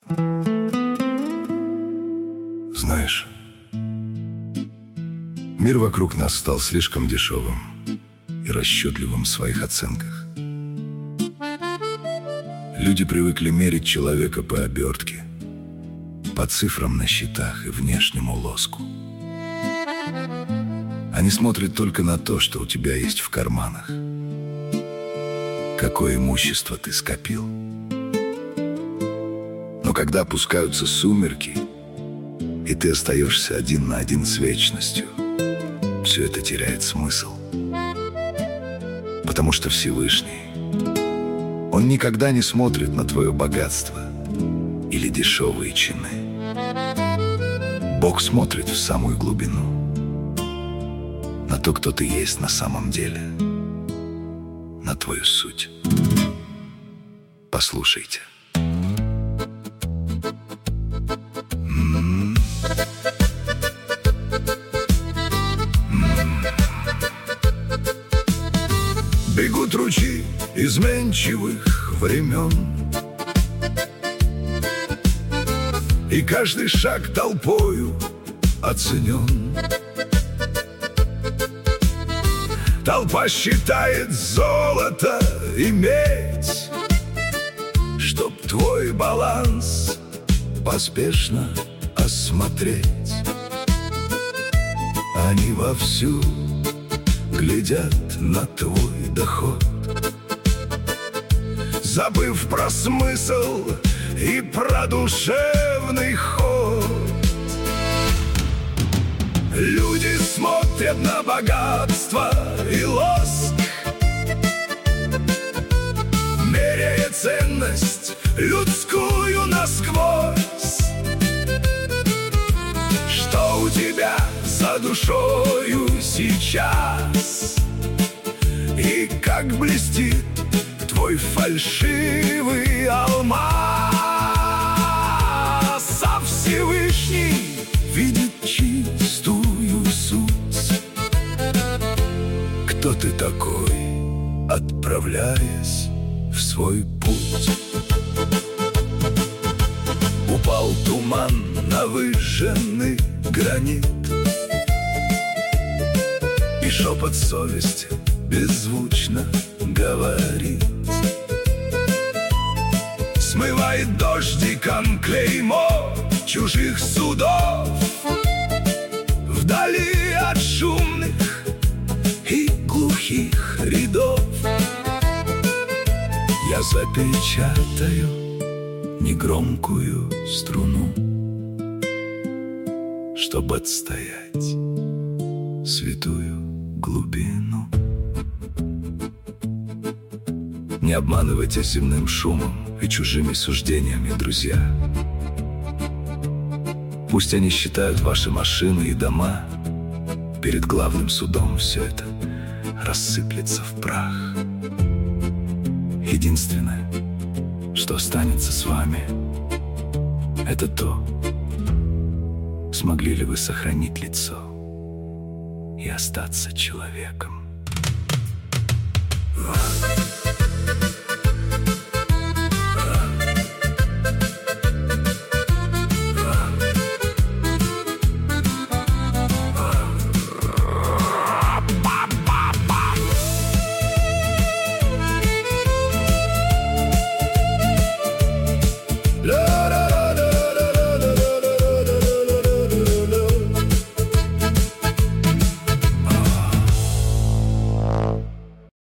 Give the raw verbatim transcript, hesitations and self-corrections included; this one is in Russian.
Знаешь, мир вокруг нас стал слишком дешевым и расчетливым в своих оценках. Люди привыкли мерить человека по обертке, по цифрам на счетах и внешнему лоску. Они смотрят только на то, что у тебя есть в карманах, какое имущество ты скопил. Но когда опускаются сумерки, и ты остаешься один на один с вечностью, все это теряет смысл. Потому что Всевышний, Он никогда не смотрит на твое богатство или дешевые чины. Бог смотрит в самую глубину, на то, кто ты есть на самом деле, на твою суть. Послушайте. М-м-м. М-м. Бегут ручьи изменчивых времен, и каждый шаг толпою оценен. Толпа считает золото и медь, чтоб твой баланс поспешно осмотреть. Они вовсю глядят на твой доход, забыв про смысл и про душевный ход. Люди смотрят на богатство и лоск, меряя ценность людскую насквозь. Что у тебя за душою сейчас, и как блестит твой фальшивый алмаз. А Всевышний видит чистую суть. Кто ты такой, отправляясь в свой путь? Упал туман на выжженный гранит, и шепот совести беззвучно говорит: смывает дождиком клеймо чужих судов, вдали от шумных и глухих рядов. Я запечатаю негромкую струну, чтобы отстоять святую глубину. Не обманывайте земным шумом и чужими суждениями, друзья. Пусть они считают ваши машины и дома, перед главным судом все это рассыплется в прах. Единственное, что останется с вами, это то, смогли ли вы сохранить лицо и остаться человеком.